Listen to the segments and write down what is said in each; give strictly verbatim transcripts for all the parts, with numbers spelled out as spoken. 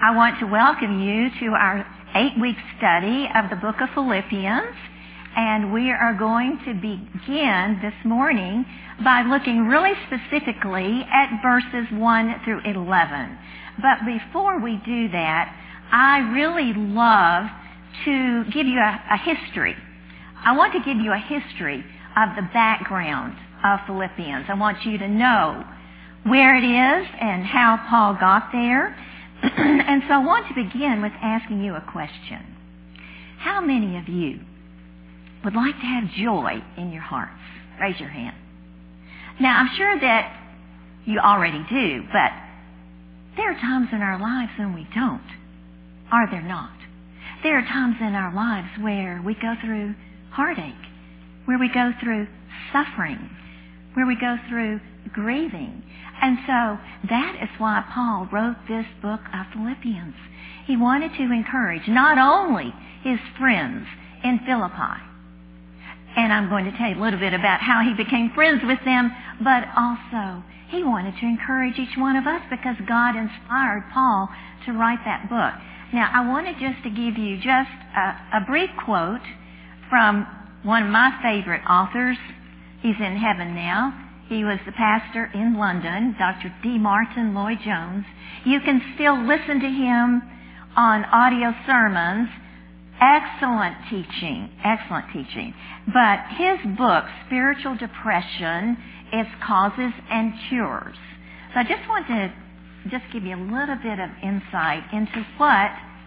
I want to welcome you to our eight-week study of the book of Philippians. And we are going to begin this morning by looking really specifically at verses one through eleven. But before we do that, I really love to give you a, a history. I want to give you a history of the background of Philippians. I want you to know where it is and how Paul got there. And so I want to begin with asking you a question. How many of you would like to have joy in your hearts? Raise your hand. Now, I'm sure that you already do, but there are times in our lives when we don't. Are there not? There are times in our lives where we go through heartache, where we go through suffering, where we go through grieving. And so that is why Paul wrote this book of Philippians. He wanted to encourage not only his friends in Philippi, and I'm going to tell you a little bit about how he became friends with them, but also he wanted to encourage each one of us because God inspired Paul to write that book. Now, I wanted just to give you just a, a brief quote from one of my favorite authors. He's in heaven now. He was the pastor in London, Doctor D. Martin Lloyd-Jones. You can still listen to him on audio sermons. Excellent teaching, excellent teaching. But his book, Spiritual Depression, Its Causes and Cures. So I just want to just give you a little bit of insight into what,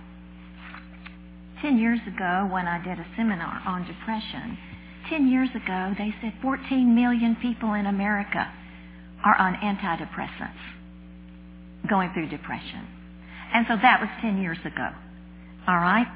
ten years ago when I did a seminar on depression, ten years ago they said fourteen million people in America are on antidepressants going through depression. And so that was ten years ago. All right?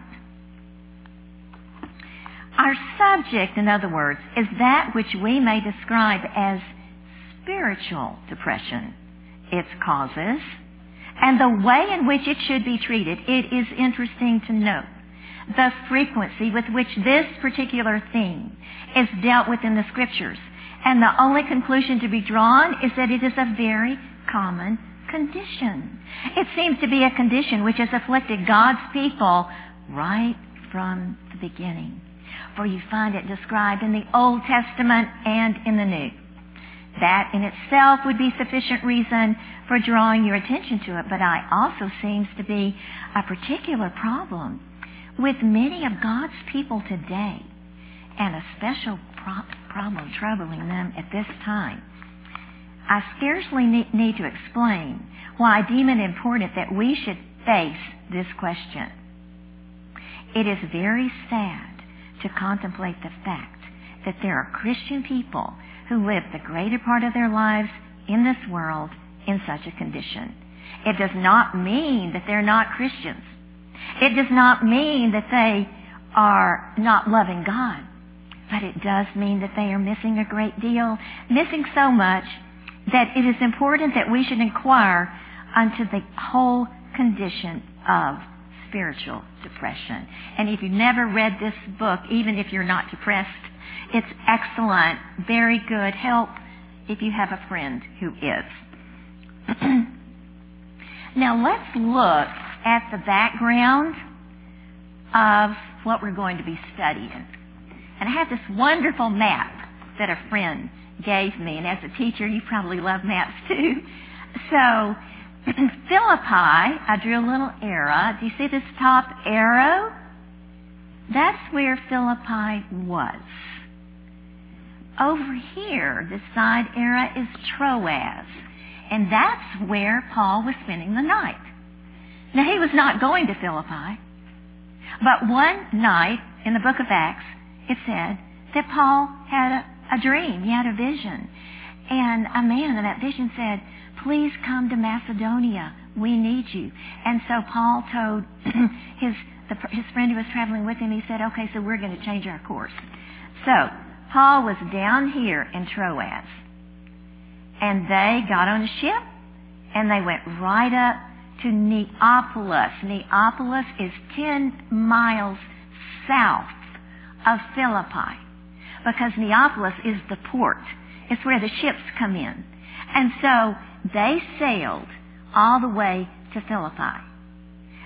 Our subject, in other words, is that which we may describe as spiritual depression, its causes, and the way in which it should be treated. It is interesting to note the frequency with which this particular theme is dealt with in the Scriptures. And the only conclusion to be drawn is that it is a very common condition. It seems to be a condition which has afflicted God's people right from the beginning. For you find it described in the Old Testament and in the New. That in itself would be sufficient reason for drawing your attention to it, but it also seems to be a particular problem with many of God's people today, and a special pro- problem troubling them at this time. I scarcely ne- need to explain why I deem it important that we should face this question. It is very sad to contemplate the fact that there are Christian people who live the greater part of their lives in this world in such a condition. It does not mean that they're not Christians. It does not mean that they are not loving God. But it does mean that they are missing a great deal, missing so much that it is important that we should inquire unto the whole condition of spiritual depression. And if you've never read this book, even if you're not depressed, it's excellent, very good help if you have a friend who is. Now let's look at the background of what we're going to be studying. And I have this wonderful map that a friend gave me, and as a teacher you probably love maps too. So Philippi, I drew a little arrow. Do you see this top arrow? That's where Philippi was. Over here, this side arrow is Troas. And that's where Paul was spending the night. Now, he was not going to Philippi. But one night in the book of Acts, it said that Paul had a, a dream. He had a vision. And a man in that vision said, please come to Macedonia. We need you. And so Paul told his the, his friend who was traveling with him, he said, okay, so we're going to change our course. So Paul was down here in Troas. And they got on a ship and they went right up to Neapolis. Neapolis is ten miles south of Philippi because Neapolis is the port. It's where the ships come in. And so they sailed all the way to Philippi.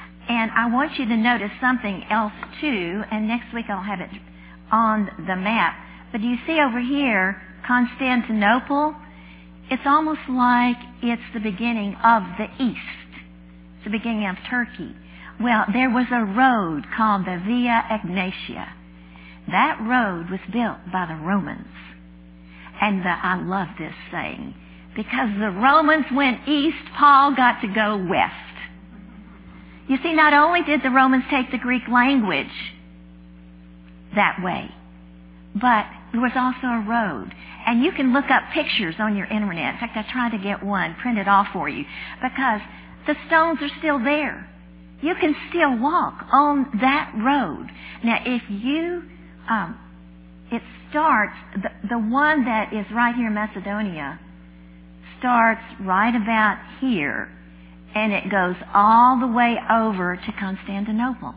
And I want you to notice something else too, and next week I'll have it on the map. But do you see over here, Constantinople? It's almost like it's the beginning of the East. It's the beginning of Turkey. Well, there was a road called the Via Egnatia. That road was built by the Romans. And the, I love this saying, because the Romans went east, Paul got to go west. You see, not only did the Romans take the Greek language that way, but there was also a road. And you can look up pictures on your internet. In fact, I tried to get one printed off for you because the stones are still there. You can still walk on that road. Now, if you, um, it starts, the, the one that is right here in Macedonia starts right about here, and it goes all the way over to Constantinople.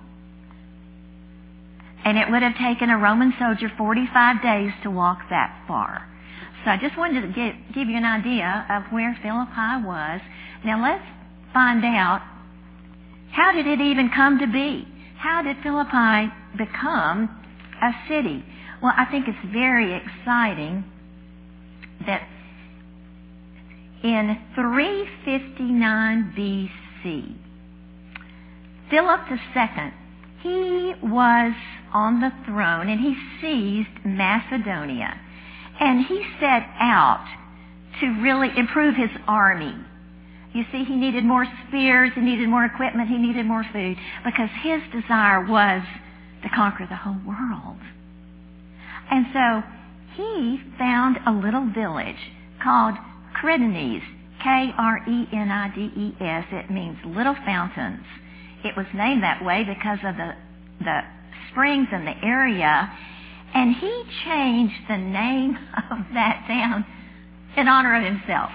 And it would have taken a Roman soldier forty-five days to walk that far. So I just wanted to get, give you an idea of where Philippi was. Now let's find out, how did it even come to be? How did Philippi become a city? Well, I think it's very exciting that in three fifty-nine B C, Philip the Second, he was on the throne and he seized Macedonia. And he set out to really improve his army. You see, he needed more spears, he needed more equipment, he needed more food, because his desire was to conquer the whole world. And so he found a little village called Credines, K R E N I D E S. It means little fountains. It was named that way because of the, the springs in the area. And he changed the name of that town in honor of himself.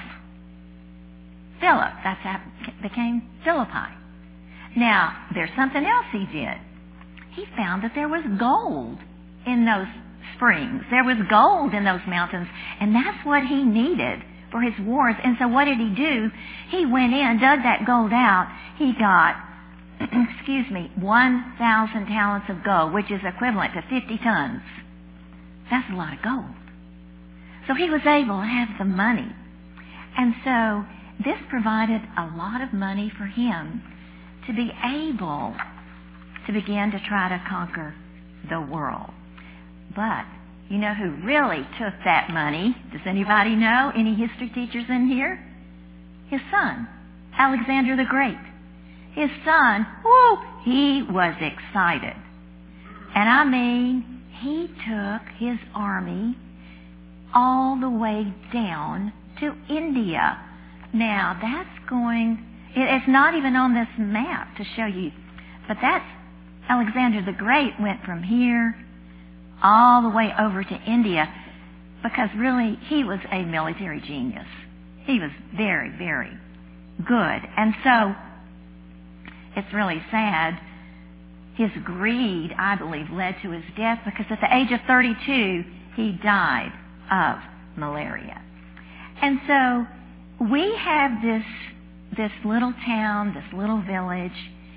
Philip, that's how it became Philippi. Now, there's something else he did. He found that there was gold in those springs. There was gold in those mountains, and that's what he needed for his wars. And so what did he do? He went in, dug that gold out. He got, excuse me, one thousand talents of gold, which is equivalent to fifty tons. That's a lot of gold. So he was able to have the money. And so this provided a lot of money for him to be able to begin to try to conquer the world. But you know who really took that money? Does anybody know? Any history teachers in here? His son, Alexander the Great. His son, whoo, he was excited. And I mean, he took his army all the way down to India. Now, that's going, it's not even on this map to show you, but that's, Alexander the Great went from here all the way over to India because really he was a military genius. He was very, very good. And so, it's really sad. His greed, I believe, led to his death because at the age of thirty-two, he died of malaria. And so we have this, this little town, this little village,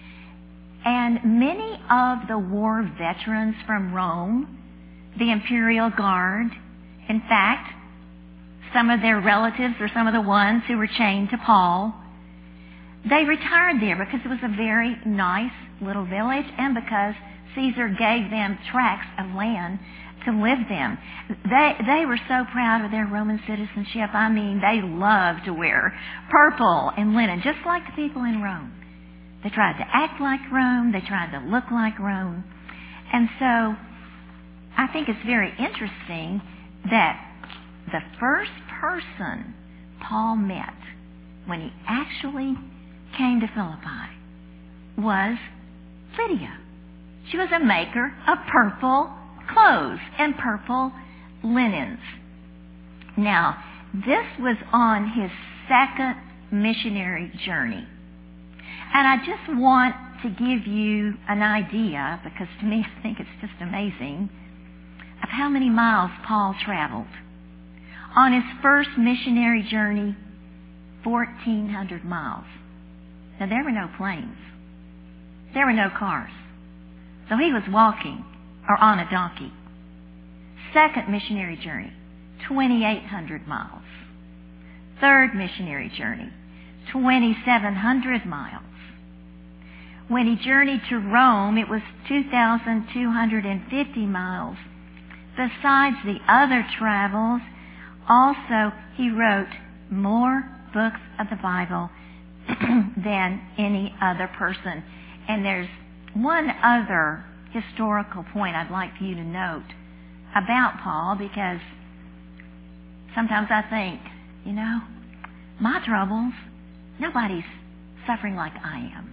and many of the war veterans from Rome, the Imperial Guard, in fact, some of their relatives or some of the ones who were chained to Paul, they retired there because it was a very nice little village and because Caesar gave them tracts of land to live them. They, they were so proud of their Roman citizenship. I mean, they loved to wear purple and linen, just like the people in Rome. They tried to act like Rome. They tried to look like Rome. And so I think it's very interesting that the first person Paul met when he actually came to Philippi was Lydia. She was a maker of purple clothes and purple linens. Now, this was on his second missionary journey. And I just want to give you an idea, because to me I think it's just amazing, of how many miles Paul traveled. On his first missionary journey, fourteen hundred miles. Now, there were no planes. There were no cars. So he was walking or on a donkey. Second missionary journey, twenty-eight hundred miles. Third missionary journey, twenty-seven hundred miles. When he journeyed to Rome, it was two thousand two hundred fifty miles. Besides the other travels, also he wrote more books of the Bible than any other person. And there's one other historical point I'd like for you to note about Paul, because sometimes I think, you know, my troubles, nobody's suffering like I am.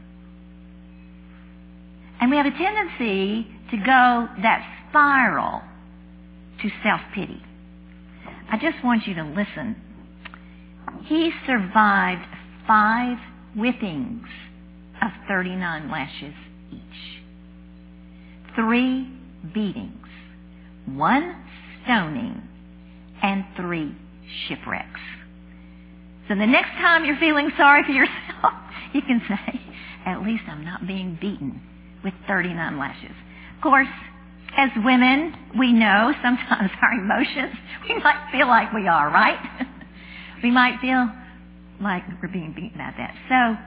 And we have a tendency to go that spiral to self-pity. I just want you to listen. He survived five whippings of thirty-nine lashes each, three beatings, one stoning, and three shipwrecks. So the next time you're feeling sorry for yourself, you can say, at least I'm not being beaten with thirty-nine lashes. Of course, as women, we know sometimes our emotions, we might feel like we are, right? We might feel like we're being beaten at that. So,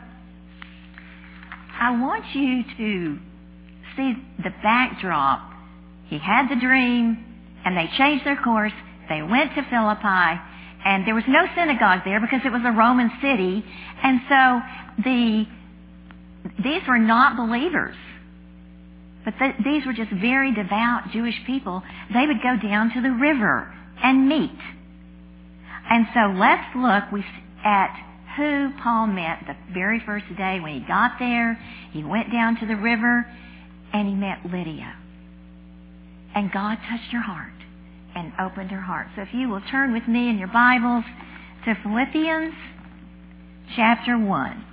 I want you to see the backdrop. He had the dream, and they changed their course. They went to Philippi, and there was no synagogue there because it was a Roman city. And so the these were not believers. But th- these were just very devout Jewish people. They would go down to the river and meet. And so let's look we, at who Paul met the very first day when he got there. He went down to the river and he met Lydia. And God touched her heart and opened her heart. So if you will turn with me in your Bibles to Philippians chapter one.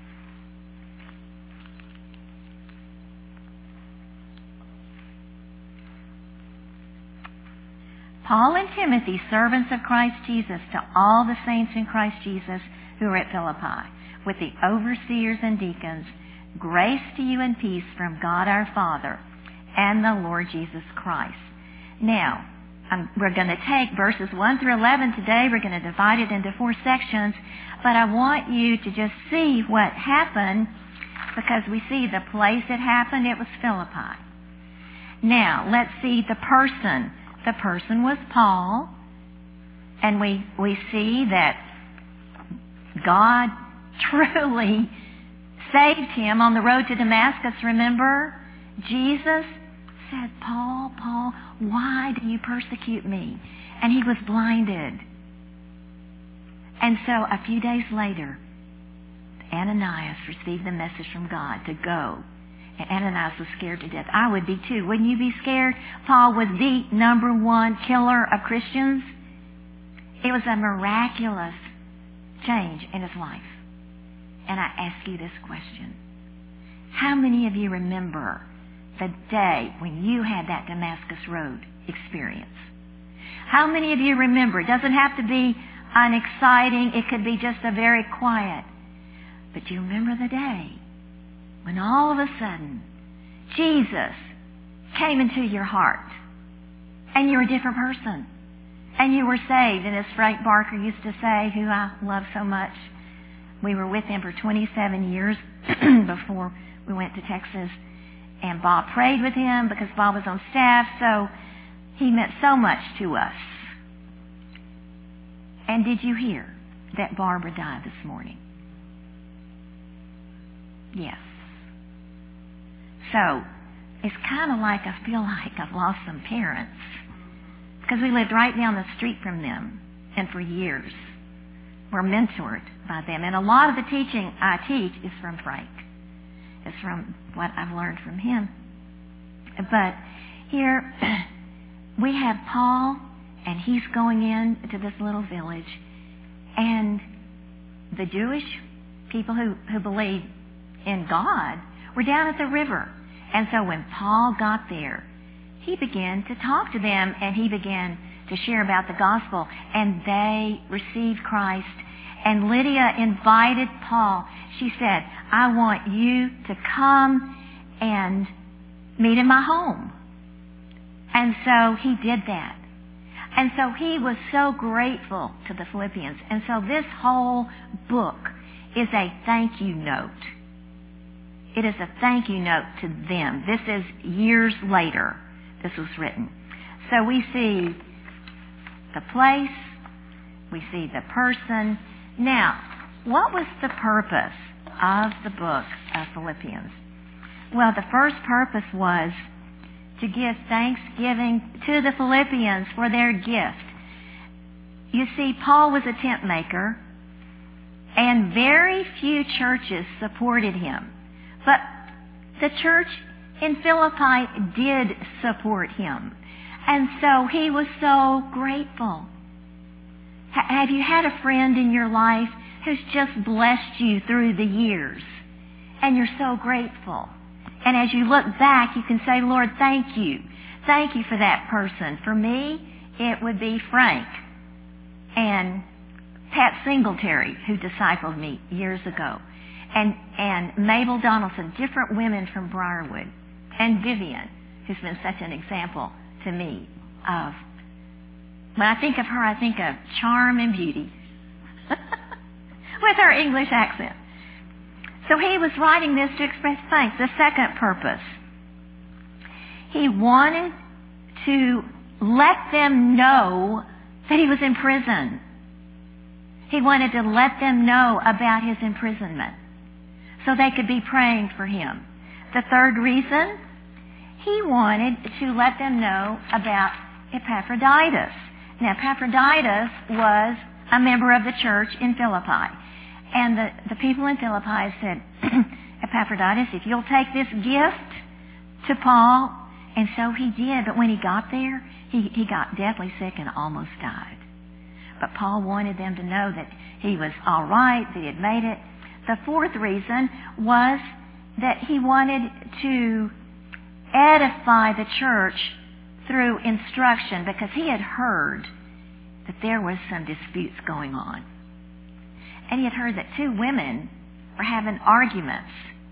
Paul and Timothy, servants of Christ Jesus, to all the saints in Christ Jesus who are at Philippi, with the overseers and deacons, grace to you and peace from God our Father and the Lord Jesus Christ. Now, um, we're going to take verses one through eleven today. We're going to divide it into four sections, but I want you to just see what happened, because we see the place it happened. It was Philippi. Now, let's see the person. The person was Paul, and we we see that God truly saved him on the road to Damascus. Remember, Jesus said, Paul, Paul, why do you persecute me? And he was blinded. And so a few days later, Ananias received the message from God to go. And Ananias was scared to death. I would be too. Wouldn't you be scared? Paul was the number one killer of Christians. It was a miraculous change in his life. And I ask you this question. How many of you remember the day when you had that Damascus Road experience? How many of you remember? It doesn't have to be unexciting. It could be just a very quiet. But do you remember the day when all of a sudden Jesus came into your heart and you're a different person and you were saved? And as Frank Barker used to say, who I love so much, we were with him for twenty-seven years before we went to Texas, and Bob prayed with him because Bob was on staff, so he meant so much to us. And did you hear that Barbara died this morning? Yes. So, it's kind of like I feel like I've lost some parents, because we lived right down the street from them, and for years we're mentored by them. And a lot of the teaching I teach is from Frank. It's from what I've learned from him. But here we have Paul, and he's going in to this little village, and the Jewish people who, who believe in God were down at the river. And so when Paul got there, he began to talk to them, and he began to share about the gospel, and they received Christ, And Lydia invited Paul. She said, I want you to come and meet in my home. And so he did that. And so he was so grateful to the Philippians. And so this whole book is a thank you note. It is a thank you note to them. This is years later this was written. So we see the place, we see the person. Now, what was the purpose of the book of Philippians? Well, the first purpose was to give thanksgiving to the Philippians for their gift. You see, Paul was a tent maker, and very few churches supported him. But the church in Philippi did support him. And so he was so grateful. H- have you had a friend in your life who's just blessed you through the years? And you're so grateful. And as you look back, you can say, Lord, thank you. Thank you for that person. For me, it would be Frank and Pat Singletary, who discipled me years ago. And, and Mabel Donaldson, different women from Briarwood. And Vivian, who's been such an example to me of, when I think of her, I think of charm and beauty with her English accent. So he was writing this to express thanks. The second purpose, he wanted to let them know that he was in prison. He wanted to let them know about his imprisonment so they could be praying for him. The third reason, he wanted to let them know about Epaphroditus. Now, Epaphroditus was a member of the church in Philippi. And the, the people in Philippi said, Epaphroditus, if you'll take this gift to Paul. And so he did. But when he got there, he, he got deathly sick and almost died. But Paul wanted them to know that he was all right, that he had made it. The fourth reason was that he wanted to edify the church through instruction, because he had heard that there was some disputes going on. And he had heard that two women were having arguments.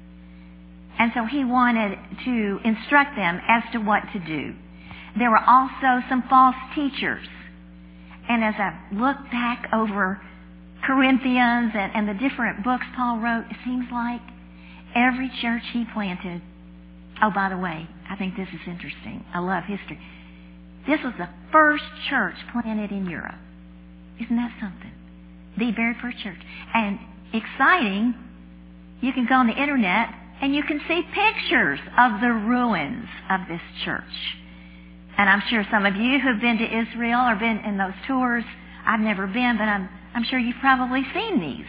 And so he wanted to instruct them as to what to do. There were also some false teachers. And as I look back over Corinthians and, and the different books Paul wrote, it seems like every church he planted. Oh, by the way, I think this is interesting. I love history. This was the first church planted in Europe. Isn't that something? The very first church. And exciting, you can go on the internet and you can see pictures of the ruins of this church. And I'm sure some of you who've been to Israel or been in those tours, I've never been, but I'm, I'm sure you've probably seen these.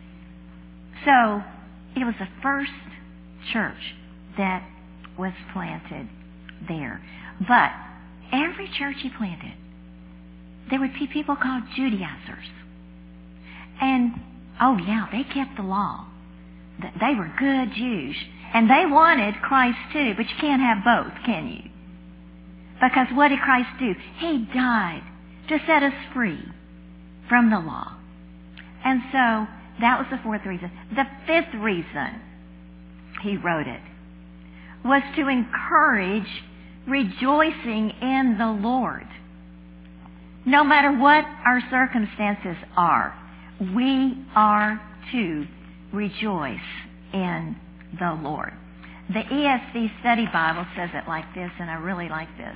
So, it was the first church that was planted there. But every church he planted, there would be people called Judaizers. And, oh yeah, they kept the law. They were good Jews. And they wanted Christ too, but you can't have both, can you? Because what did Christ do? He died to set us free from the law. And so, that was the fourth reason. The fifth reason he wrote it was to encourage rejoicing in the Lord. No matter what our circumstances are, we are to rejoice in the Lord. The E S V Study Bible says it like this, and I really like this.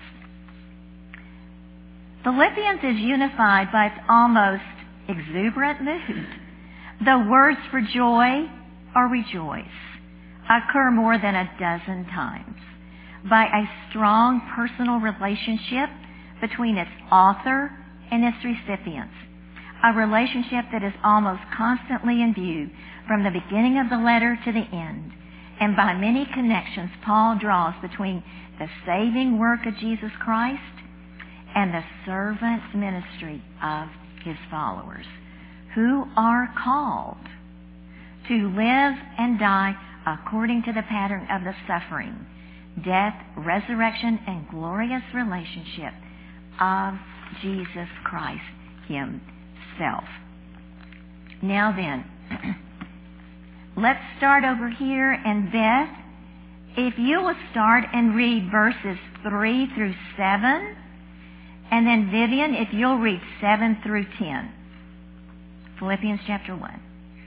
Philippians is unified by its almost exuberant mood. The words for joy or rejoice occur more than a dozen times by a strong personal relationship between its author and its recipients, a relationship that is almost constantly in view from the beginning of the letter to the end. And by many connections, Paul draws between the saving work of Jesus Christ and the servant ministry of his followers, who are called to live and die according to the pattern of the suffering, death, resurrection, and glorious relationship of Jesus Christ himself. Now then, let's start over here, and Beth, if you will start and read verses three through seven, and then Vivian, if you'll read seven through ten. Philippians chapter one.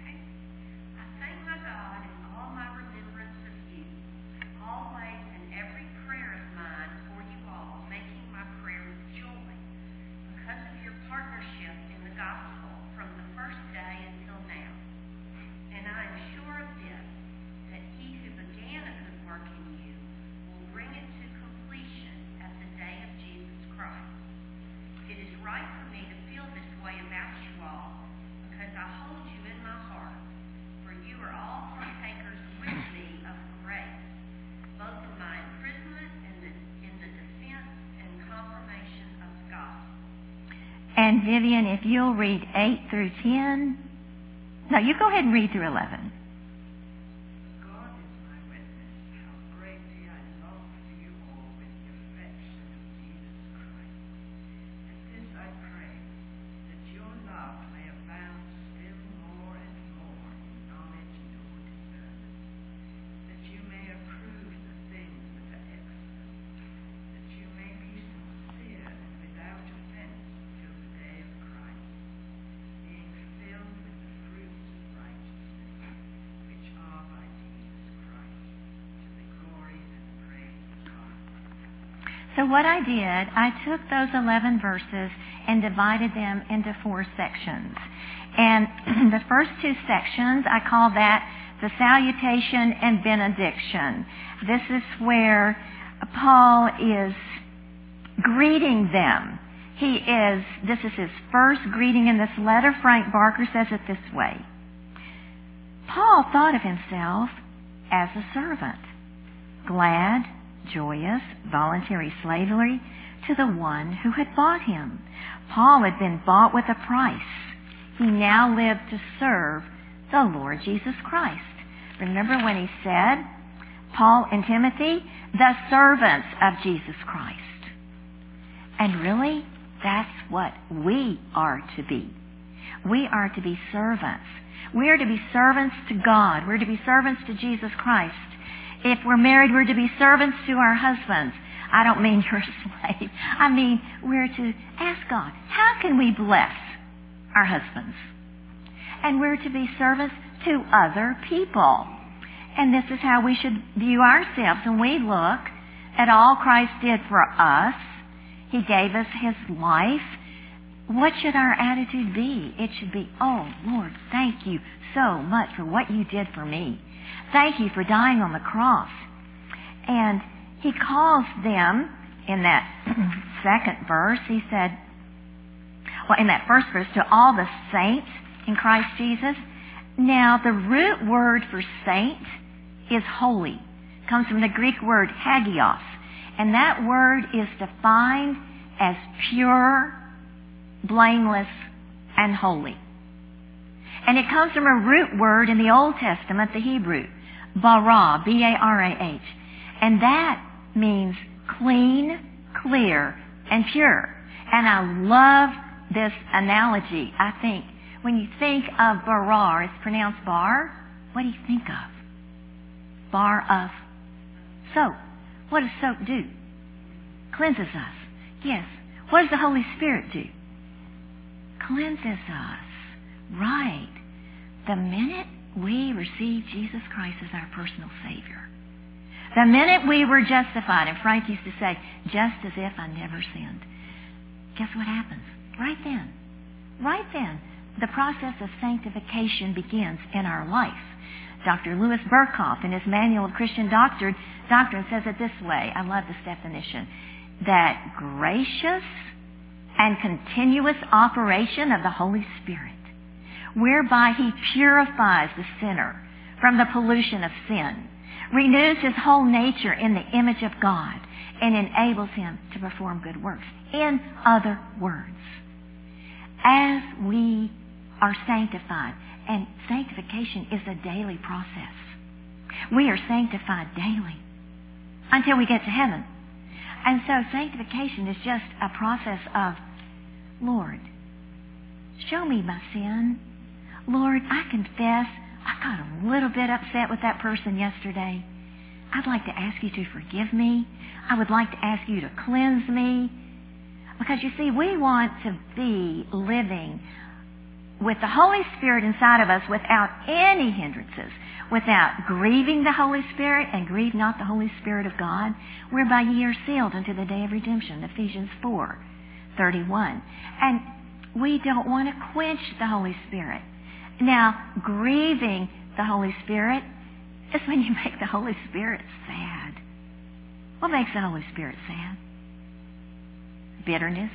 And Vivian, if you'll read eight through ten. No, you go ahead and read through eleven. God is my witness, how greatly I long for you all with the affection of Jesus Christ. And this I pray, that your love may abound still more and more in knowledge and all discernment, that you may approve the things that are excellent, that you may be sincere and without offense till the day of Christ, being filled with the fruits of righteousness, which are by Jesus Christ, to the glory and praise of God. So what I did, I took those eleven verses and divided them into four sections. And the first two sections, I call that the salutation and benediction. This is where Paul is greeting them. He is, this is his first greeting in this letter. Frank Barker says it this way. Paul thought of himself as a servant, glad, joyous, voluntary slavery to the one who had bought him. Paul had been bought with a price. He now lived to serve the Lord Jesus Christ. Remember when he said, Paul and Timothy, the servants of Jesus Christ. And really, that's what we are to be. We are to be servants. We are to be servants to God. We're to be servants to Jesus Christ. If we're married, we're to be servants to our husbands. I don't mean you're a slave. I mean, we're to ask God, how can we bless our husbands? And we're to be servants to other people. And this is how we should view ourselves. When we look at all Christ did for us, He gave us His life. What should our attitude be? It should be, oh, Lord, thank you so much for what you did for me. Thank you for dying on the cross. And he calls them, in that second verse, he said, well, in that first verse, to all the saints in Christ Jesus. Now, the root word for saint is holy. It comes from the Greek word hagios. And that word is defined as pure, blameless, and holy. And it comes from a root word in the Old Testament, the Hebrew, bara, B A R A H. And that means clean, clear, and pure. And I love this analogy. I think when you think of bara, it's pronounced bar, what do you think of? Bar of soap. What does soap do? Cleanses us. Yes. What does the Holy Spirit do? Cleanses us. Right. The minute we receive Jesus Christ as our personal Savior, the minute we were justified, and Frank used to say, just as if I never sinned, guess what happens? Right then. Right then. The process of sanctification begins in our life. Doctor Louis Burkhoff, in his Manual of Christian Doctrine, Doctrine says it this way. I love this definition. That gracious and continuous operation of the Holy Spirit, whereby He purifies the sinner from the pollution of sin, renews his whole nature in the image of God, and enables him to perform good works. In other words, as we are sanctified, and sanctification is a daily process. We are sanctified daily until we get to heaven. And so sanctification is just a process of, Lord, show me my sin. Lord, I confess I got a little bit upset with that person yesterday. I'd like to ask you to forgive me. I would like to ask you to cleanse me. Because you see, we want to be living with the Holy Spirit inside of us without any hindrances, without grieving the Holy Spirit, and grieve not the Holy Spirit of God, whereby ye are sealed unto the day of redemption, Ephesians four thirty-one. And we don't want to quench the Holy Spirit. Now, grieving the Holy Spirit is when you make the Holy Spirit sad. What makes the Holy Spirit sad? Bitterness.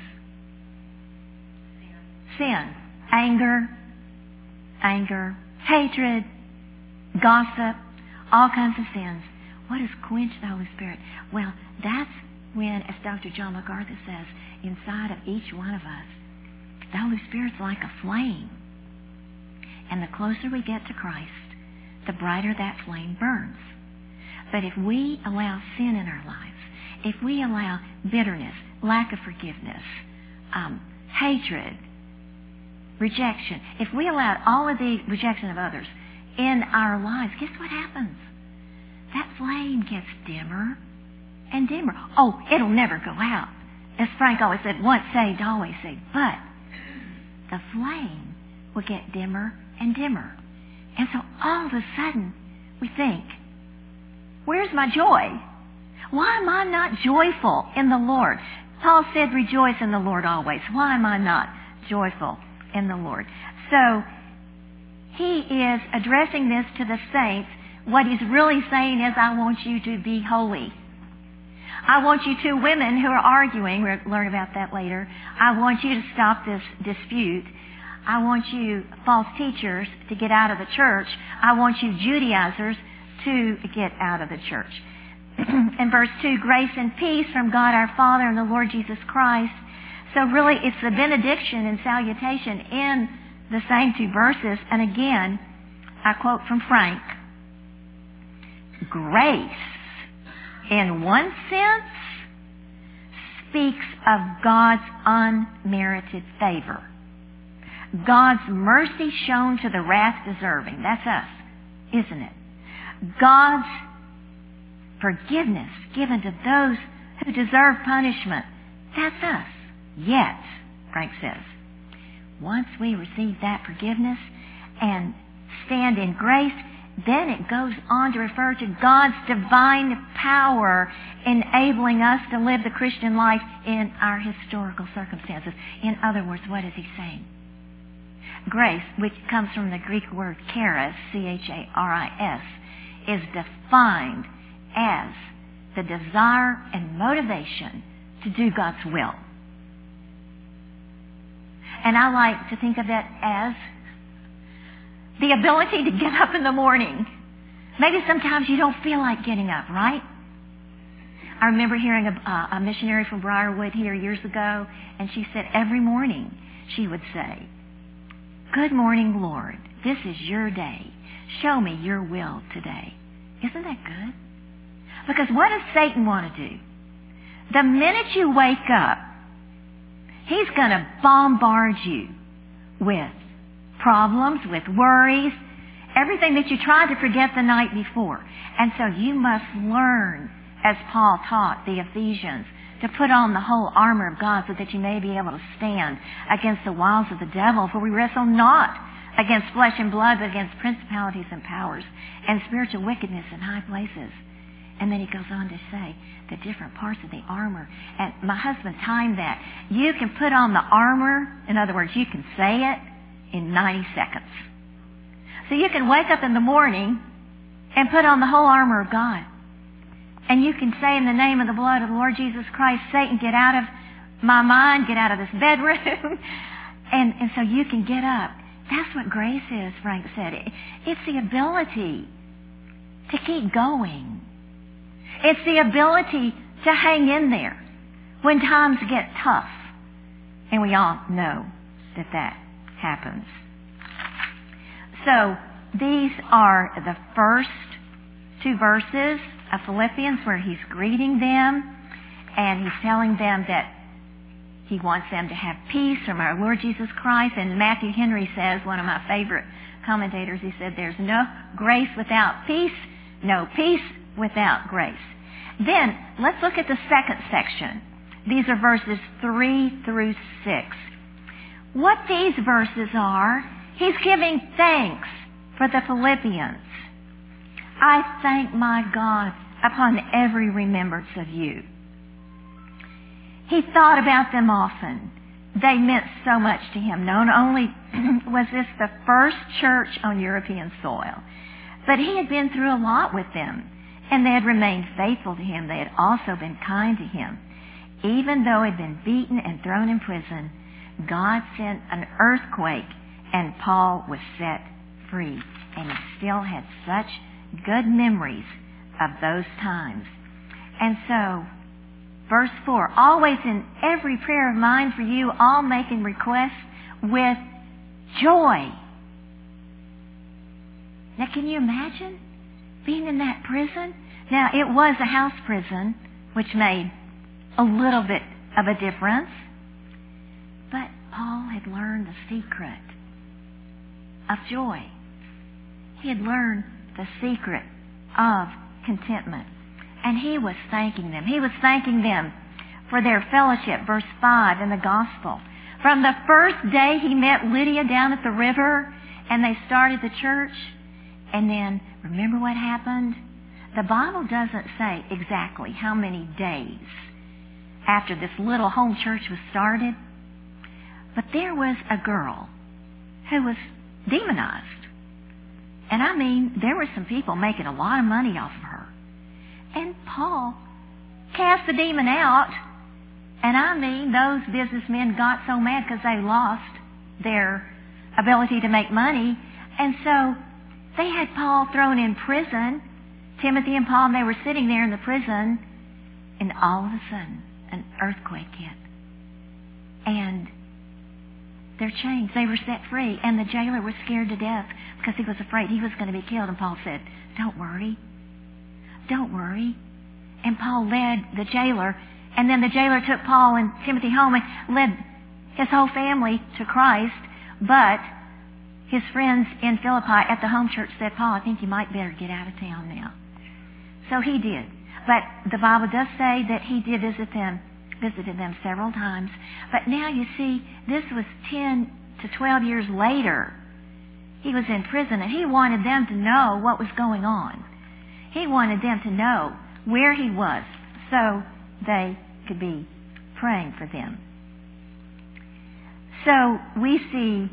Sin. Anger. Anger. Hatred. Gossip. All kinds of sins. What does quench the Holy Spirit? Well, that's when, as Doctor John MacArthur says, inside of each one of us, the Holy Spirit's like a flame. And the closer we get to Christ, the brighter that flame burns. But if we allow sin in our lives, if we allow bitterness, lack of forgiveness, um, hatred, rejection, if we allow all of the rejection of others in our lives, guess what happens? That flame gets dimmer and dimmer. Oh, it'll never go out. As Frank always said, once saved, always saved. But the flame will get dimmer and dimmer. And so all of a sudden, we think, where's my joy? Why am I not joyful in the Lord? Paul said, rejoice in the Lord always. Why am I not joyful in the Lord? So, he is addressing this to the saints. What he's really saying is, I want you to be holy. I want you two women who are arguing, we'll learn about that later, I want you to stop this dispute. I want you false teachers to get out of the church. I want you Judaizers to get out of the church. In verse two, grace and peace from God our Father and the Lord Jesus Christ. So really it's the benediction and salutation in the same two verses. And again, I quote from Frank, grace in one sense speaks of God's unmerited favor. God's mercy shown to the wrath deserving. That's us, isn't it? God's forgiveness given to those who deserve punishment. That's us. Yet, Frank says, once we receive that forgiveness and stand in grace, then it goes on to refer to God's divine power enabling us to live the Christian life in our historical circumstances. In other words, what is he saying? Grace, which comes from the Greek word charis, C H A R I S, is defined as the desire and motivation to do God's will. And I like to think of it as the ability to get up in the morning. Maybe sometimes you don't feel like getting up, right? I remember hearing a, a missionary from Briarwood here years ago, and she said every morning she would say, "Good morning, Lord. This is your day. Show me your will today." Isn't that good? Because what does Satan want to do? The minute you wake up, he's going to bombard you with problems, with worries, everything that you tried to forget the night before. And so you must learn, as Paul taught the Ephesians, to put on the whole armor of God so that you may be able to stand against the wiles of the devil. For we wrestle not against flesh and blood, but against principalities and powers and spiritual wickedness in high places. And then he goes on to say the different parts of the armor. And my husband timed that. You can put on the armor, in other words, you can say it in ninety seconds. So you can wake up in the morning and put on the whole armor of God. And you can say in the name of the blood of the Lord Jesus Christ, Satan, get out of my mind, get out of this bedroom. and, and so you can get up. That's what grace is, Frank said. It, it's the ability to keep going. It's the ability to hang in there when times get tough. And we all know that that happens. So these are the first two verses of Philippians where he's greeting them and he's telling them that he wants them to have peace from our Lord Jesus Christ. And Matthew Henry says, one of my favorite commentators, he said, there's no grace without peace, no peace without grace. Then, let's look at the second section. These are verses three through six. What these verses are, he's giving thanks for the Philippians. I thank my God upon every remembrance of you. He thought about them often. They meant so much to him. Not only was this the first church on European soil, but he had been through a lot with them, and they had remained faithful to him. They had also been kind to him. Even though he had been beaten and thrown in prison, God sent an earthquake, and Paul was set free. And he still had such good memories of those times. And so, verse four, always in every prayer of mine for you, all making requests with joy. Now, can you imagine being in that prison? Now, it was a house prison, which made a little bit of a difference. But Paul had learned the secret of joy. He had learned the secret of contentment. And he was thanking them. He was thanking them for their fellowship, verse five in the gospel. From the first day he met Lydia down at the river and they started the church. And then, remember what happened? The Bible doesn't say exactly how many days after this little home church was started. But there was a girl who was demonized. And I mean, there were some people making a lot of money off of her. And Paul cast the demon out. And I mean, those businessmen got so mad because they lost their ability to make money. And so they had Paul thrown in prison, Timothy and Paul, and they were sitting there in the prison. And all of a sudden, an earthquake hit. And they're changed. They were set free. And the jailer was scared to death because he was afraid he was going to be killed. And Paul said, don't worry. Don't worry. And Paul led the jailer. And then the jailer took Paul and Timothy home and led his whole family to Christ. But his friends in Philippi at the home church said, Paul, I think you might better get out of town now. So he did. But the Bible does say that he did visit them, visited them several times. But now you see, this was ten to twelve years later. He was in prison and he wanted them to know what was going on. He wanted them to know where he was so they could be praying for them. So we see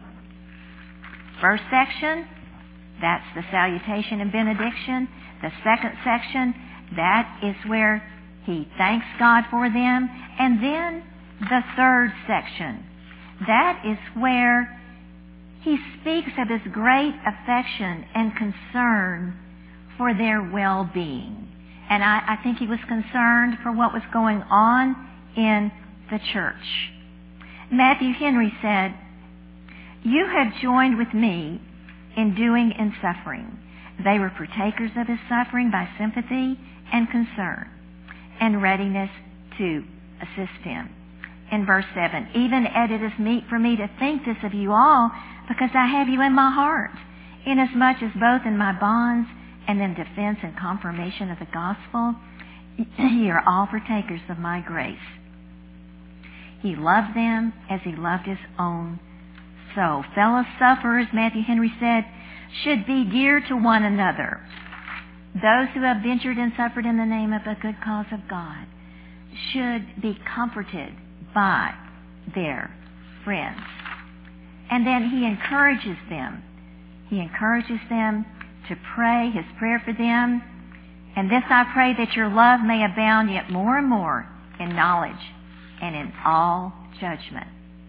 first section, that's the salutation and benediction. The second section, that is where he thanks God for them. And then the third section, that is where he speaks of his great affection and concern for their well-being. And I, I think he was concerned for what was going on in the church. Matthew Henry said, you have joined with me in doing and suffering. They were partakers of his suffering by sympathy and concern and readiness to assist him. In verse seven, even as it is meet for me to think this of you all, because I have you in my heart, inasmuch as both in my bonds and in defense and confirmation of the gospel, ye are all partakers of my grace. He loved them as he loved his own soul. Fellow sufferers, Matthew Henry said, should be dear to one another. Those who have ventured and suffered in the name of the good cause of God should be comforted by their friends. And then he encourages them. He encourages them to pray, his prayer for them. And this I pray, that your love may abound yet more and more in knowledge and in all judgment.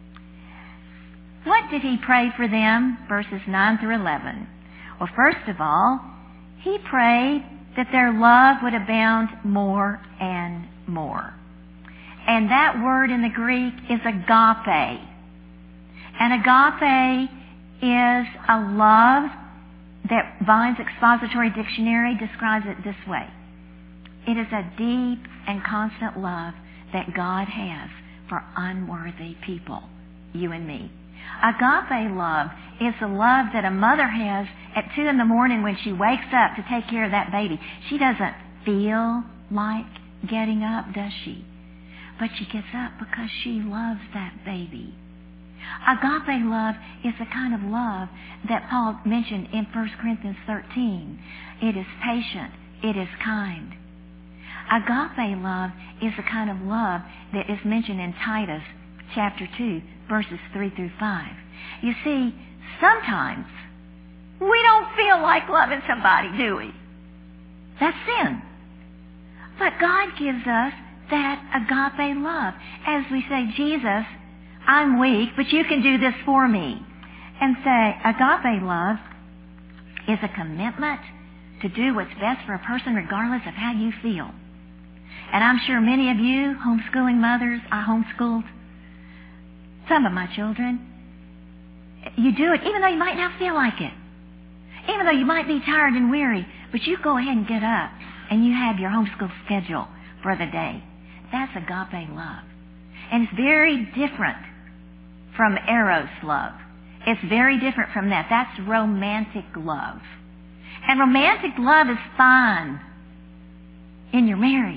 What did he pray for them? Verses nine through eleven. Well, first of all, he prayed that their love would abound more and more. And that word in the Greek is agape. And agape is a love that Vine's Expository Dictionary describes it this way. It is a deep and constant love that God has for unworthy people, you and me. Agape love is the love that a mother has at two in the morning when she wakes up to take care of that baby. She doesn't feel like getting up, does she? But she gets up because she loves that baby. Agape love is the kind of love that Paul mentioned in First Corinthians thirteen. It is patient. It is kind. Agape love is the kind of love that is mentioned in Titus chapter two, verses three through five. You see, sometimes we don't feel like loving somebody, do we? That's sin. But God gives us that agape love. As we say, Jesus, I'm weak, but you can do this for me. And say, agape love is a commitment to do what's best for a person regardless of how you feel. And I'm sure many of you homeschooling mothers, I homeschooled some of my children. You do it even though you might not feel like it. Even though you might be tired and weary, but you go ahead and get up and you have your homeschool schedule for the day. That's agape love. And it's very different from eros love. It's very different from that. That's romantic love. And romantic love is fine in your marriage.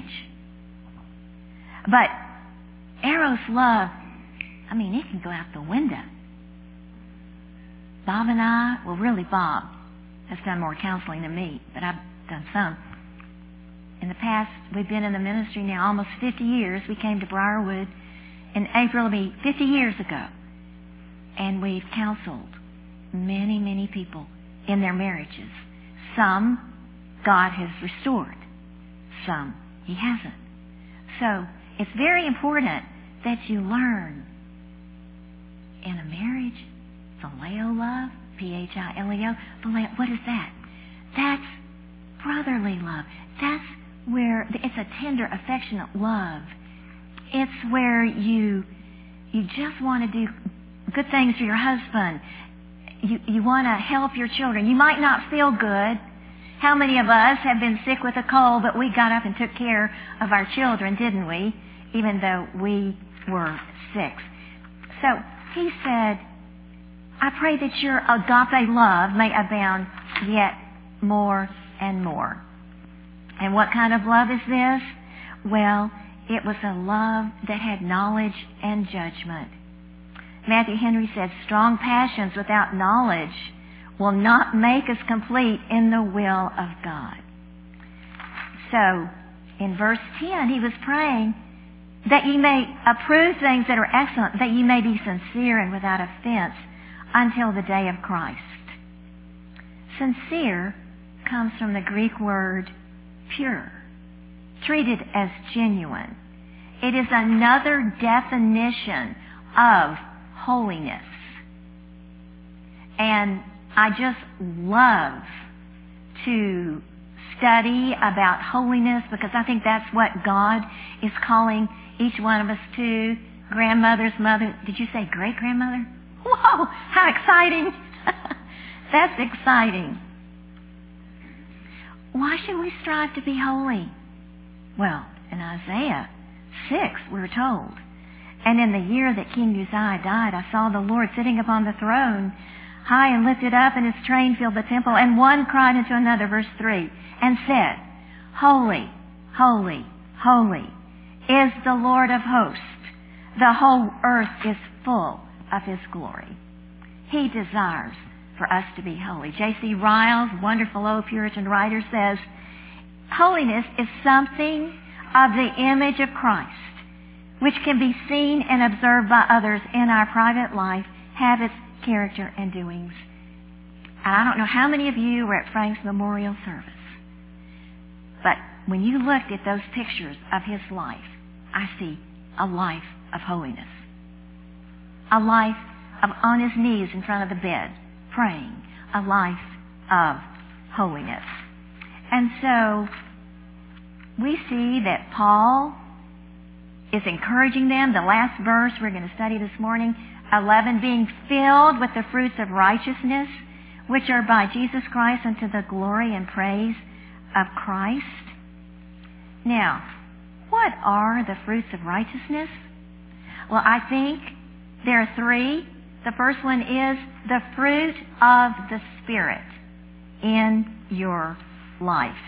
But eros love, I mean, it can go out the window. Bob and I, well, really Bob has done more counseling than me, but I've done some. In the past, we've been in the ministry now almost fifty years. We came to Briarwood in April, it'll be fifty years ago. And we've counseled many, many people in their marriages. Some God has restored. Some He hasn't. So it's very important that you learn in a marriage, phileo love, P H I L E O. Phileo, what is that? That's brotherly love. That's where it's a tender, affectionate love. It's where you you just want to do good things for your husband. You you want to help your children. You might not feel good. How many of us have been sick with a cold, but we got up and took care of our children, didn't we? Even though we were sick. So he said, I pray that your agape love may abound yet more and more. And what kind of love is this? Well, it was a love that had knowledge and judgment. Matthew Henry said, strong passions without knowledge will not make us complete in the will of God. So, in verse ten, he was praying that ye may approve things that are excellent, that ye may be sincere and without offense until the day of Christ. Sincere comes from the Greek word pure, treated as genuine. It is another definition of holiness. And I just love to study about holiness because I think that's what God is calling each one of us to. Grandmother's mother. Did you say great-grandmother? Whoa, how exciting. That's exciting. Why should we strive to be holy? Well, in Isaiah six, we're told, and in the year that King Uzziah died, I saw the Lord sitting upon the throne, high and lifted up, and His train filled the temple. And one cried unto another, verse three, and said, Holy, holy, holy is the Lord of hosts. The whole earth is full of His glory. He desires for us to be holy. J C Ryle's wonderful old Puritan writer says, holiness is something of the image of Christ, which can be seen and observed by others in our private life, habits, character, and doings. And I don't know how many of you were at Frank's memorial service, but when you looked at those pictures of his life, I see a life of holiness. A life of on his knees in front of the bed, praying. A life of holiness. And so we see that Paul is encouraging them. The last verse we're going to study this morning, eleven, being filled with the fruits of righteousness, which are by Jesus Christ unto the glory and praise of Christ. Now, what are the fruits of righteousness? Well, I think there are three The first one is the fruit of the Spirit in your life.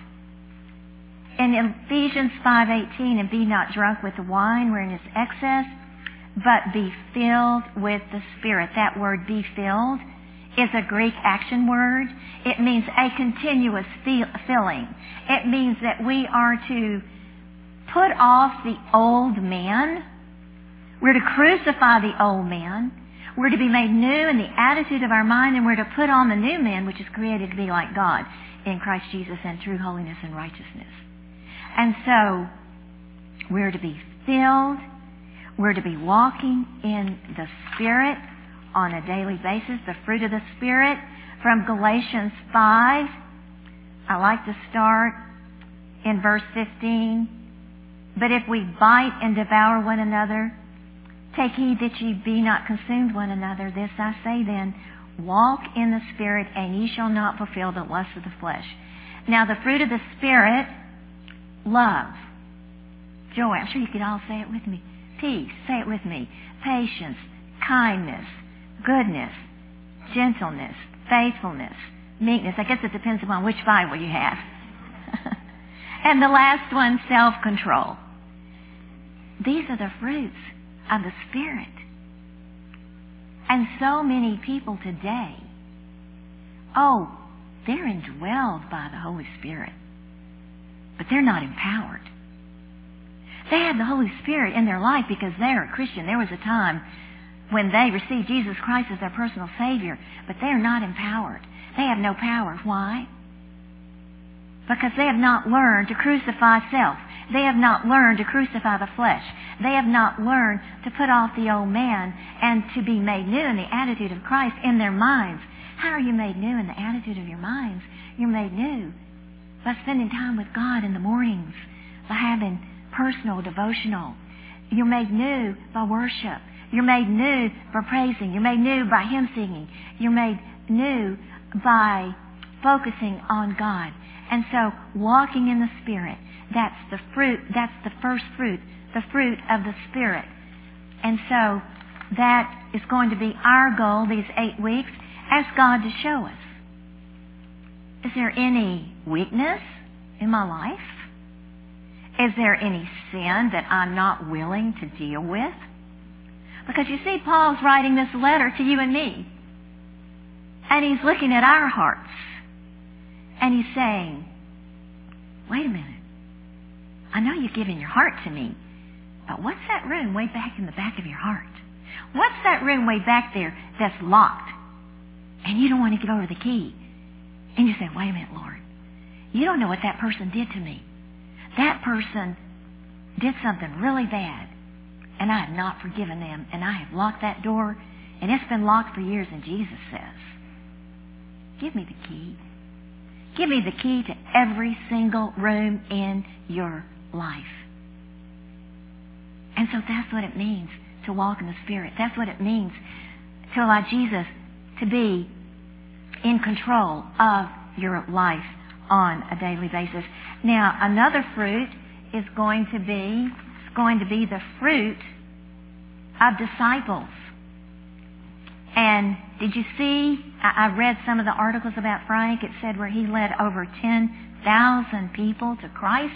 In Ephesians five eighteen, and be not drunk with the wine wherein is excess, but be filled with the Spirit. That word, be filled, is a Greek action word. It means a continuous filling. It means that we are to put off the old man. We're to crucify the old man. We're to be made new in the attitude of our mind, and we're to put on the new man, which is created to be like God in Christ Jesus in true holiness and righteousness. And so, we're to be filled. We're to be walking in the Spirit on a daily basis, the fruit of the Spirit. From Galatians five, I like to start in verse fifteen. But if we bite and devour one another, take heed that ye be not consumed one another. This I say then, walk in the Spirit, and ye shall not fulfill the lust of the flesh. Now the fruit of the Spirit, love, joy. I'm sure you could all say it with me. Peace, say it with me. Patience, kindness, goodness, gentleness, faithfulness, meekness. I guess it depends upon which Bible you have. And the last one, self-control. These are the fruits of the Spirit. And so many people today, oh, they're indwelled by the Holy Spirit, but they're not empowered. They have the Holy Spirit in their life because they're a Christian. There was a time when they received Jesus Christ as their personal Savior, but they are not empowered. They have no power. Why? Because they have not learned to crucify self. They have not learned to crucify the flesh. They have not learned to put off the old man and to be made new in the attitude of Christ in their minds. How are you made new in the attitude of your minds? You're made new by spending time with God in the mornings, by having personal, devotional. You're made new by worship. You're made new by praising. You're made new by hymn singing. You're made new by focusing on God. And so, walking in the Spirit, that's the fruit, that's the first fruit, the fruit of the Spirit. And so, that is going to be our goal these eight weeks. Ask God to show us. Is there any weakness in my life? Is there any sin that I'm not willing to deal with? Because you see, Paul's writing this letter to you and me. And he's looking at our hearts. And he's saying, wait a minute. I know you've given your heart to me, but what's that room way back in the back of your heart? What's that room way back there that's locked? And you don't want to give over the key. And you say, wait a minute, Lord. You don't know what that person did to me. That person did something really bad, and I have not forgiven them, and I have locked that door, and it's been locked for years, and Jesus says, give me the key. Give me the key to every single room in your life. And so that's what it means to walk in the Spirit. That's what it means to allow Jesus to be in control of your life on a daily basis. Now, another fruit is going to be going to be the fruit of disciples. And did you see, I read some of the articles about Frank. It said where he led over ten thousand people to Christ.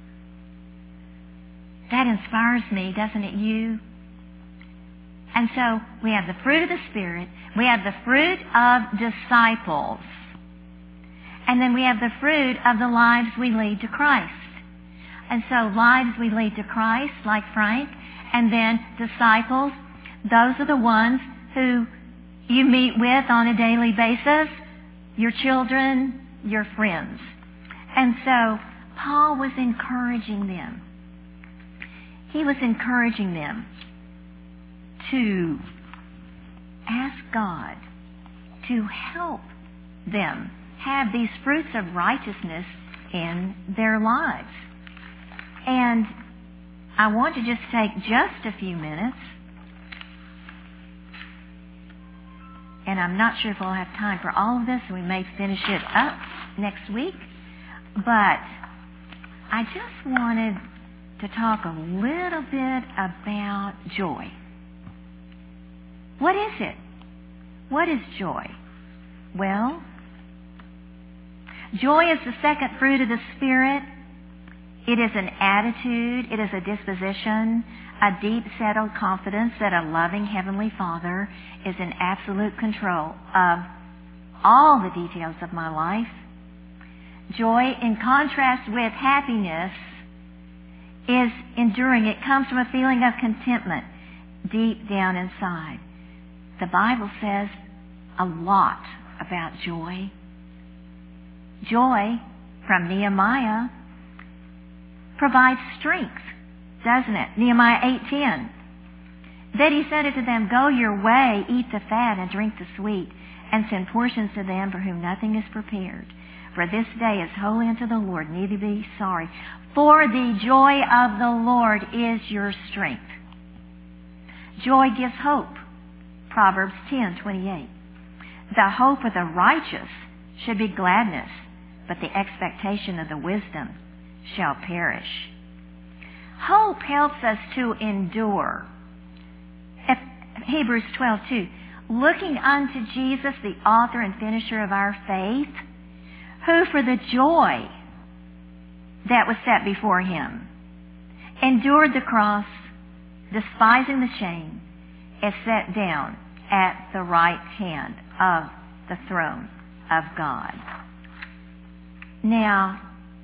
That inspires me, doesn't it you? And so we have the fruit of the Spirit. We have the fruit of disciples. And then we have the fruit of the lives we lead to Christ. And so lives we lead to Christ, like Frank, and then disciples, those are the ones who you meet with on a daily basis, your children, your friends. And so Paul was encouraging them. He was encouraging them to ask God to help them have these fruits of righteousness in their lives. And I want to just take just a few minutes, and I'm not sure if we'll have time for all of this, and we may finish it up next week, but I just wanted to talk a little bit about joy. What is it? What is joy? Well, joy is the second fruit of the Spirit. It is an attitude. It is a disposition, a deep settled confidence that a loving Heavenly Father is in absolute control of all the details of my life. Joy, in contrast with happiness, is enduring. It comes from a feeling of contentment deep down inside. The Bible says a lot about joy. Joy, from Nehemiah, provides strength, doesn't it? Nehemiah eight ten. Then he said unto them, Go your way, eat the fat and drink the sweet, and send portions to them for whom nothing is prepared. For this day is holy unto the Lord, neither be sorry. For the joy of the Lord is your strength. Joy gives hope. Proverbs ten twenty-eight. The hope of the righteous should be gladness, but the expectation of the wisdom shall perish. Hope helps us to endure. Hebrews twelve two. Looking unto Jesus, the author and finisher of our faith, who for the joy that was set before him endured the cross, despising the shame, is set down at the right hand of the throne of God. Now,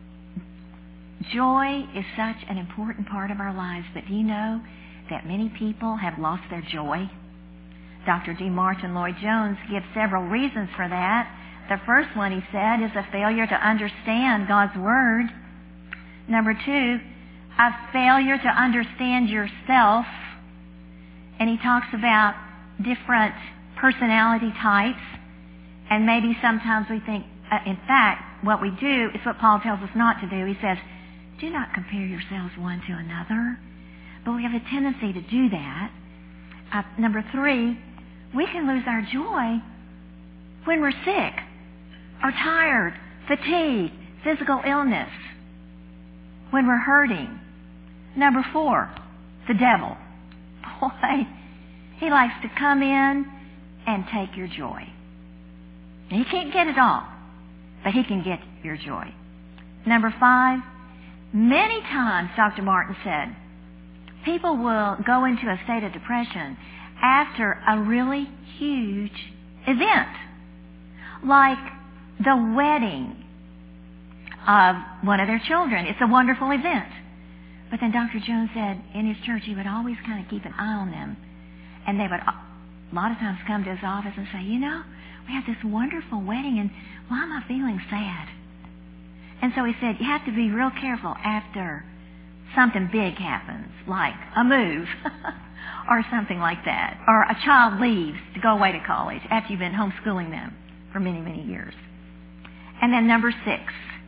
joy is such an important part of our lives, but do you know that many people have lost their joy? Doctor D. Martin Lloyd-Jones gives several reasons for that. The first one, he said, is a failure to understand God's Word. Number two, a failure to understand yourself. And he talks about different personality types. And maybe sometimes we think, uh, in fact, what we do is what Paul tells us not to do. He says, do not compare yourselves one to another. But we have a tendency to do that. Uh, number three, we can lose our joy when we're sick, or tired, fatigued, physical illness, when we're hurting. Number four, the devil. Boy, he likes to come in and take your joy. He can't get it all, but he can get your joy. Number five, many times, Doctor Martin said, people will go into a state of depression after a really huge event, like the wedding of one of their children. It's a wonderful event. But then Doctor Jones said in his church he would always kind of keep an eye on them. And they would a lot of times come to his office and say, you know, we had this wonderful wedding and why am I feeling sad? And so he said, you have to be real careful after something big happens, like a move or something like that. Or a child leaves to go away to college after you've been homeschooling them for many, many years. And then number six,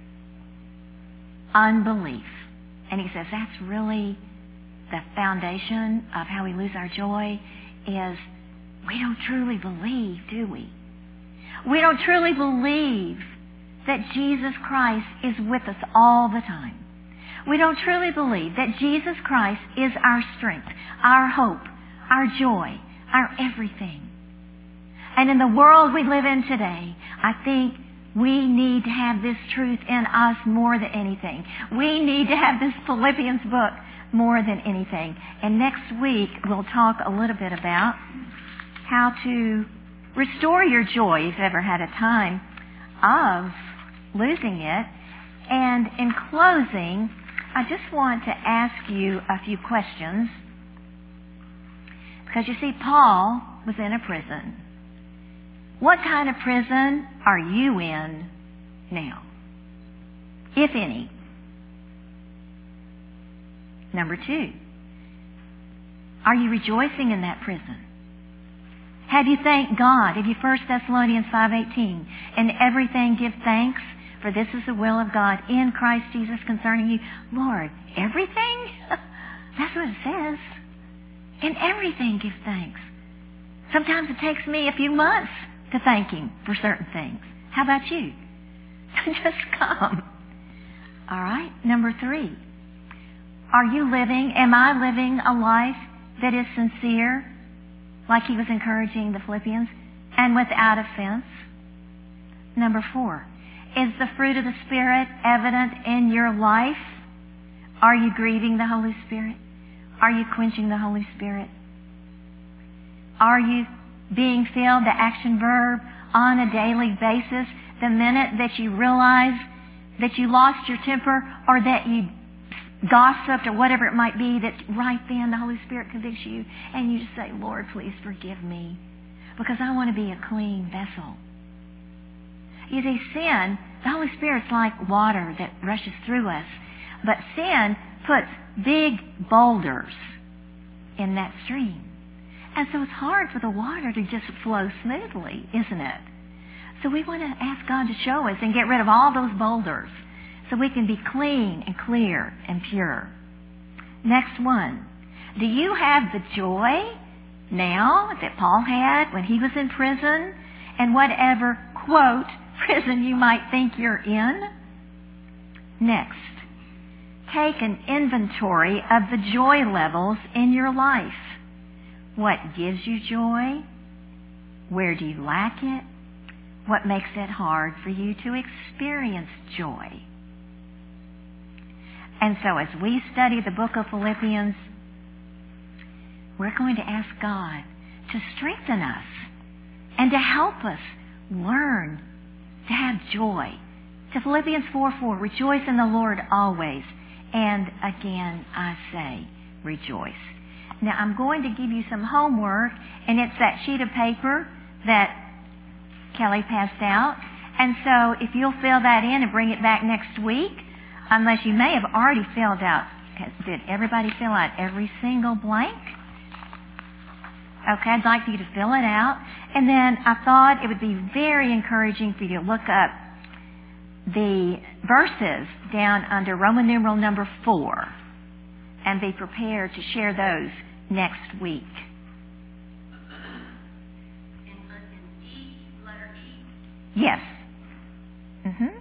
unbelief. And he says that's really the foundation of how we lose our joy is we don't truly believe, do we? We don't truly believe that Jesus Christ is with us all the time. We don't truly believe that Jesus Christ is our strength, our hope, our joy, our everything. And in the world we live in today, I think we need to have this truth in us more than anything. We need to have this Philippians book more than anything. And next week we'll talk a little bit about how to restore your joy if you've ever had a time of losing it. And in closing, I just want to ask you a few questions. Because you see, Paul was in a prison. What kind of prison are you in now? If any. Number two, are you rejoicing in that prison? Have you thanked God? Have you First Thessalonians five eighteen? In everything give thanks, for this is the will of God in Christ Jesus concerning you. Lord, everything? That's what it says. In everything give thanks. Sometimes it takes me a few months to thank Him for certain things. How about you? Just come. All right. Number three. Are you living, am I living a life that is sincere, like he was encouraging the Philippians? and without offense. Number four, is the fruit of the Spirit evident in your life? Are you grieving the Holy Spirit? Are you quenching the Holy Spirit? Are you being filled, the action verb, on a daily basis? The minute that you realize that you lost your temper or that you gossiped or whatever it might be, that right then the Holy Spirit convicts you and you just say, Lord, please forgive me because I want to be a clean vessel. You see, sin, the Holy Spirit's like water that rushes through us, but sin puts big boulders in that stream. And so it's hard for the water to just flow smoothly, isn't it? So we want to ask God to show us and get rid of all those boulders so we can be clean and clear and pure. Next one. Do you have the joy now that Paul had when he was in prison and whatever, quote, prison you might think you're in? Next. Take an inventory of the joy levels in your life. What gives you joy? Where do you lack it? What makes it hard for you to experience joy? And so as we study the book of Philippians, we're going to ask God to strengthen us and to help us learn to have joy. To Philippians four four, rejoice in the Lord always. And again, I say, rejoice. Now, I'm going to give you some homework, and it's that sheet of paper that Kelly passed out. And so if you'll fill that in and bring it back next week, unless you may have already filled out, did everybody fill out every single blank? Okay, I'd like for you to fill it out. And then I thought it would be very encouraging for you to look up the verses down under Roman numeral number four and be prepared to share those next week. In, in E, letter E? Yes. Mm-hmm.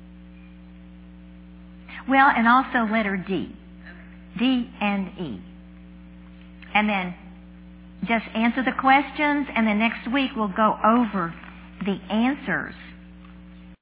Well, and also letter D. D and E. And then just answer the questions, and then next week we'll go over the answers